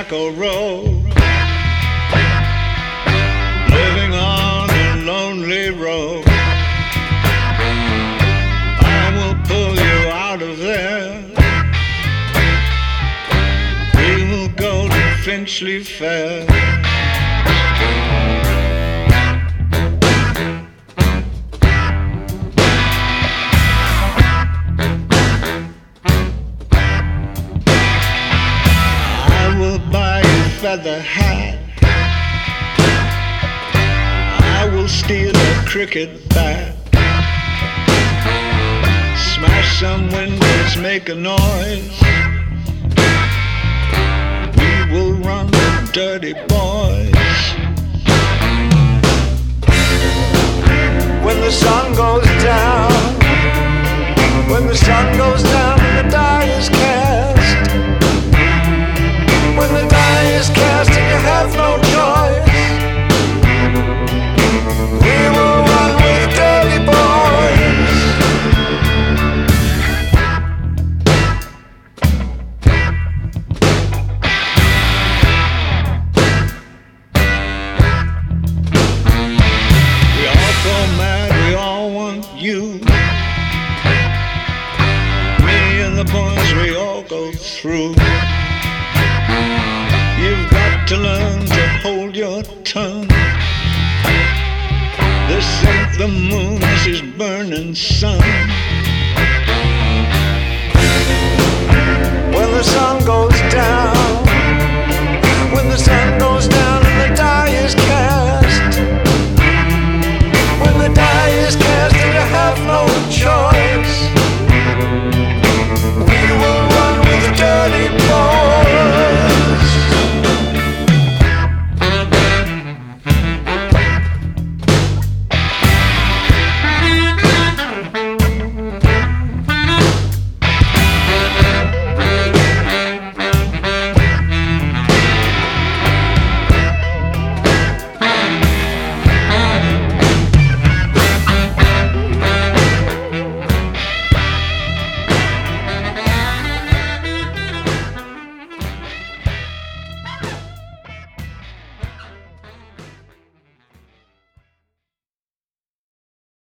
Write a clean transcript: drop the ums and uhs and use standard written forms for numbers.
tobacco road, living on a lonely road. I will pull you out of there. We will go to Finchley Fair. Feather hat. I will steal a cricket bat. Smash some windows, make a noise. We will run the dirty boys. When the sun goes down, when the sun goes down and the die is cast, when the die is cast and you have no choice, we will run with dirty boys. We all go mad, we all want you. Me and the boys, we all go through. You've got to learn to hold your tongue. This ain't the moon, this is burning sun. When the sun goes